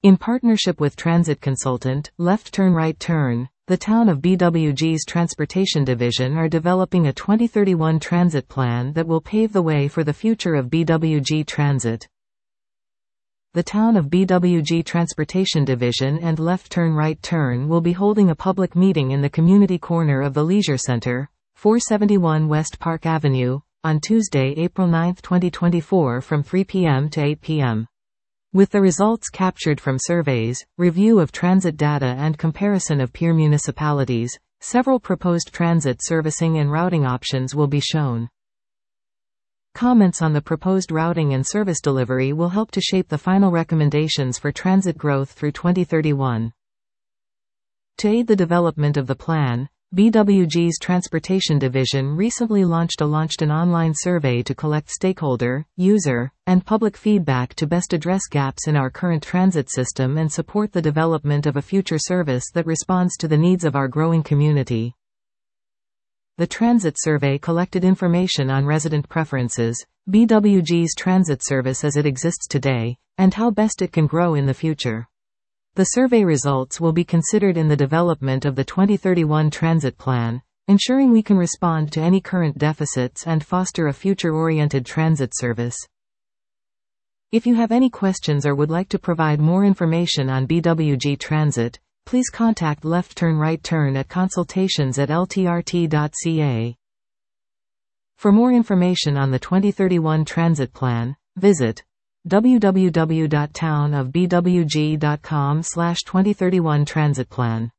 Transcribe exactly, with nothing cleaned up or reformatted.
In partnership with transit consultant, Left Turn Right Turn, the Town of B W G's Transportation Division are developing a twenty thirty-one transit plan that will pave the way for the future of B W G Transit. The Town of B W G Transportation Division and Left Turn Right Turn will be holding a public meeting in the community corner of the Leisure Center, four seventy-one West Park Avenue, on Tuesday, April ninth twenty twenty-four from three p m to eight p m With the results captured from surveys, review of transit data and comparison of peer municipalities, several proposed transit servicing and routing options will be shown. Comments on the proposed routing and service delivery will help to shape the final recommendations for transit growth through twenty thirty-one. To aid the development of the plan, B W G's Transportation Division recently launched a launched an online survey to collect stakeholder, user, and public feedback to best address gaps in our current transit system and support the development of a future service that responds to the needs of our growing community. The transit survey collected information on resident preferences, B W G's transit service as it exists today, and how best it can grow in the future. The survey results will be considered in the development of the twenty thirty-one transit plan, ensuring we can respond to any current deficits and foster a future-oriented transit service. If you have any questions or would like to provide more information on B W G Transit, please contact Left Turn Right Turn at consultations at l t r t dot c a. For more information on the twenty thirty-one transit plan, visit w w w dot town of b w g dot com slash twenty thirty-one transit plan.